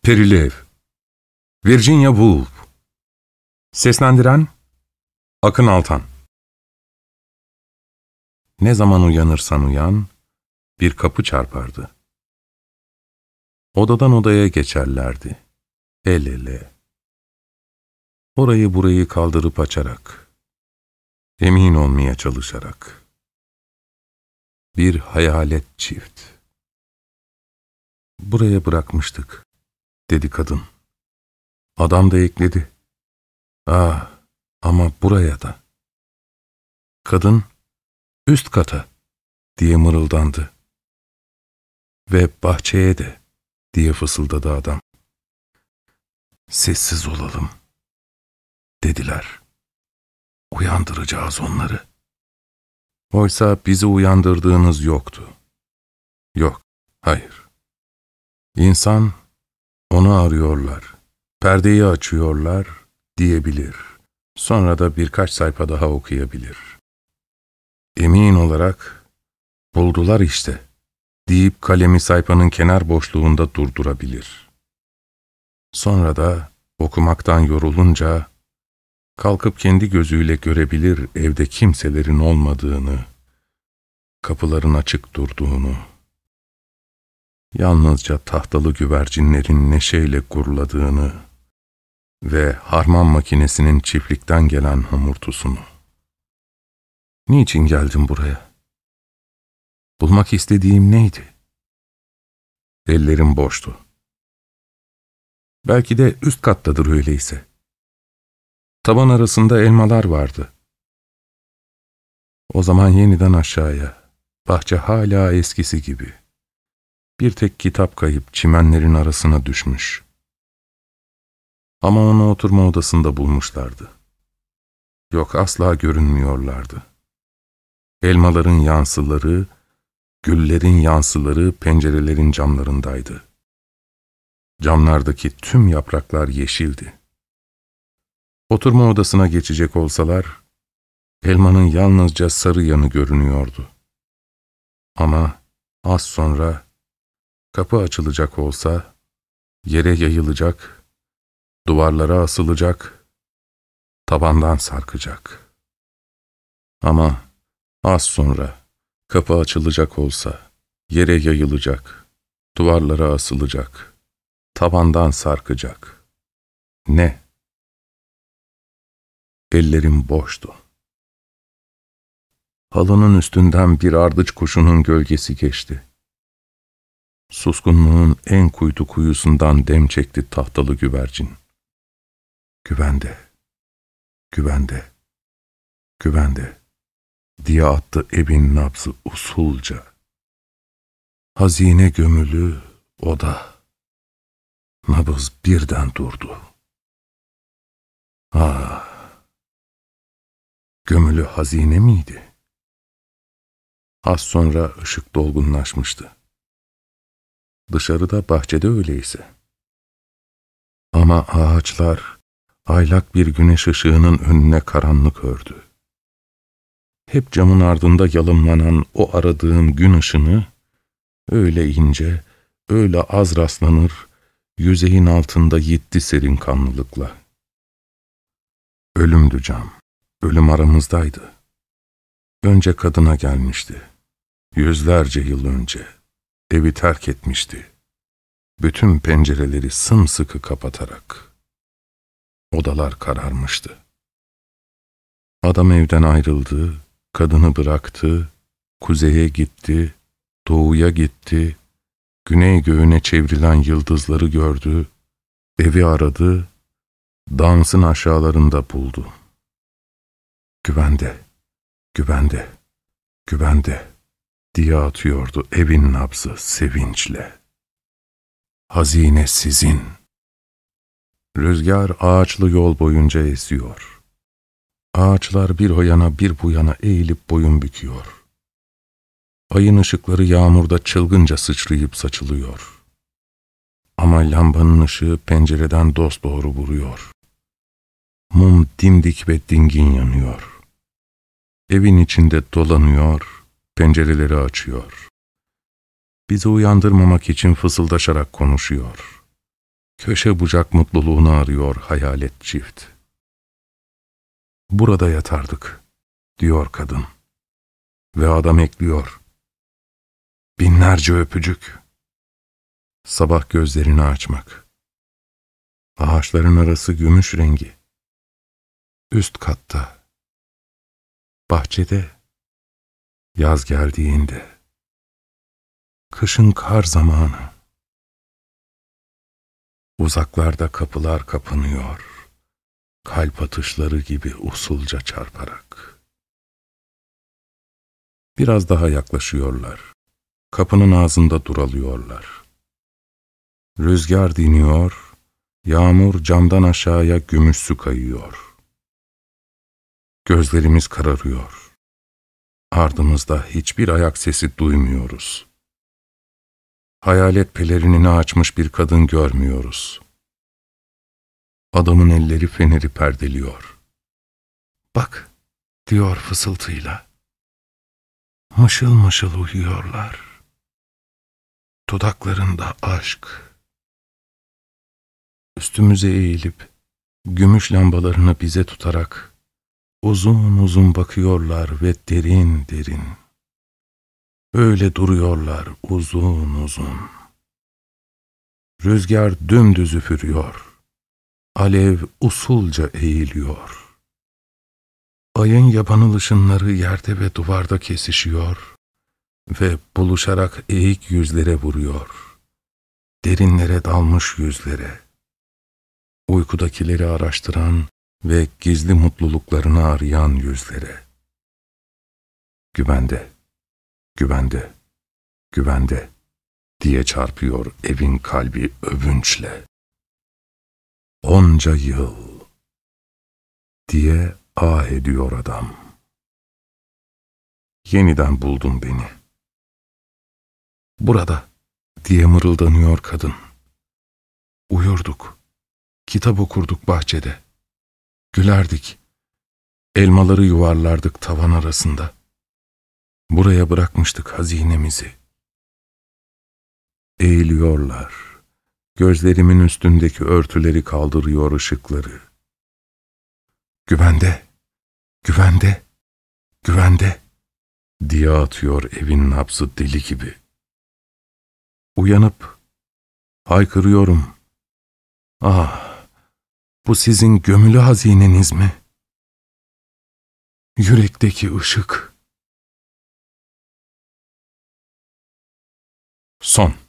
Perili Ev. Virginia Woolf. Seslendiren Akın Altan. Ne zaman uyanırsan uyan, bir kapı çarpardı. Odadan odaya geçerlerdi, el ele. Orayı burayı kaldırıp açarak, emin olmaya çalışarak. Bir hayalet çift. "Buraya bırakmıştık," dedi kadın. Adam da ekledi. Ama buraya da." Kadın, "Üst kata," diye mırıldandı. "Ve bahçeye de," diye fısıldadı adam. "Sessiz olalım," dediler. "Uyandıracağız onları." Oysa bizi uyandırdığınız yoktu. Yok, hayır. İnsan, onu arıyorlar, perdeyi açıyorlar diyebilir. Sonra da birkaç sayfa daha okuyabilir. Emin olarak, "Buldular işte," deyip kalemi sayfanın kenar boşluğunda durdurabilir. Sonra da okumaktan yorulunca, kalkıp kendi gözüyle görebilir evde kimselerin olmadığını, kapıların açık durduğunu, yalnızca tahtalı güvercinlerin neşeyle gurladığını ve harman makinesinin çiftlikten gelen homurtusunu. Niçin geldim buraya? Bulmak istediğim neydi? Ellerim boştu. Belki de üst kattadır öyleyse. Tavan arasında elmalar vardı. O zaman yeniden aşağıya, bahçe hala eskisi gibi. Bir tek kitap kayıp çimenlerin arasına düşmüş. Ama onu oturma odasında bulmuşlardı. Yok, asla görünmüyorlardı. Elmaların yansıları, güllerin yansıları pencerelerin camlarındaydı. Camlardaki tüm yapraklar yeşildi. Oturma odasına geçecek olsalar, elmanın yalnızca sarı yanı görünüyordu. Ama az sonra kapı açılacak olsa, yere yayılacak, duvarlara asılacak, tabandan sarkacak. Ama az sonra kapı açılacak olsa, yere yayılacak, duvarlara asılacak, tabandan sarkacak. Ne? Ellerim boştu. Halının üstünden bir ardıç kuşunun gölgesi geçti. Suskunluğun en kuytu kuyusundan dem çekti tahtalı güvercin. "Güvende, güvende, güvende," diye attı evin nabzı usulca. Hazine gömülü oda. Nabız birden durdu. Gömülü hazine miydi? Az sonra ışık dolgunlaşmıştı. Dışarıda, bahçede öyleyse. Ama ağaçlar, aylak bir güneş ışığının önüne karanlık ördü. Hep camın ardında yalımlanan o aradığım gün ışını, öyle ince, öyle az rastlanır, yüzeyin altında yitti serin kanlılıkla. Ölümdü cam, ölüm aramızdaydı. Önce kadına gelmişti. Yüzlerce yıl önce evi terk etmişti. Bütün pencereleri sımsıkı kapatarak. Odalar kararmıştı. Adam evden ayrıldı, kadını bıraktı, kuzeye gitti, doğuya gitti, güney göğüne çevrilen yıldızları gördü, evi aradı, dansın aşağılarında buldu. "Güvende, güvende, güvende," diye atıyordu evin nabzı sevinçle. "Hazine sizin." Rüzgar ağaçlı yol boyunca esiyor. Ağaçlar bir o yana bir bu yana eğilip boyun büküyor. Ayın ışıkları yağmurda çılgınca sıçrayıp saçılıyor. Ama lambanın ışığı pencereden dosdoğru vuruyor. Mum dimdik ve dingin yanıyor. Evin içinde dolanıyor, pencereleri açıyor. Bizi uyandırmamak için fısıldaşarak konuşuyor. köşe bucak mutluluğunu arıyor hayalet çift. Burada yatardık, diyor kadın. Ve adam ekliyor. Binlerce öpücük. Sabah gözlerini açmak. Ağaçların arası gümüş rengi. Üst katta. Bahçede. Yaz geldiğinde. Kışın kar zamanı. Uzaklarda kapılar kapanıyor. Kalp atışları gibi usulca çarparak. Biraz daha yaklaşıyorlar. Kapının ağzında duralıyorlar. Rüzgar diniyor, yağmur camdan aşağıya gümüş su kayıyor. Gözlerimiz kararıyor. Ardımızda hiçbir ayak sesi duymuyoruz. Hayalet pelerinini açmış bir kadın görmüyoruz. Adamın elleri feneri perdeliyor. Bak, diyor fısıltıyla. Mışıl mışıl uyuyorlar. Dudaklarında aşk. Üstümüze eğilip, gümüş lambalarını bize tutarak, uzun uzun bakıyorlar ve derin derin. Öyle duruyorlar uzun uzun. Rüzgar dümdüz üfürüyor. Alev usulca eğiliyor. Ayın yabanıl ışınları yerde ve duvarda kesişiyor ve buluşarak eğik yüzlere vuruyor. Derinlere dalmış yüzlere. Uykudakileri araştıran ve gizli mutluluklarını arayan yüzlere. Güvende, güvende, güvende diye çarpıyor evin kalbi övünçle. Onca yıl diye ah ediyor adam. Yeniden buldun beni. Burada diye mırıldanıyor kadın. Uyurduk, kitap okurduk bahçede. Gülerdik, elmaları yuvarlardık tavan arasında. Buraya bırakmıştık hazinemizi. Eğiliyorlar, gözlerimin üstündeki örtüleri kaldırıyor ışıkları. Güvende, güvende, güvende diye atıyor evin nabzı deli gibi. Uyanıp haykırıyorum. Ah, bu sizin gömülü hazineniz mi? Yürekteki ışık. Son.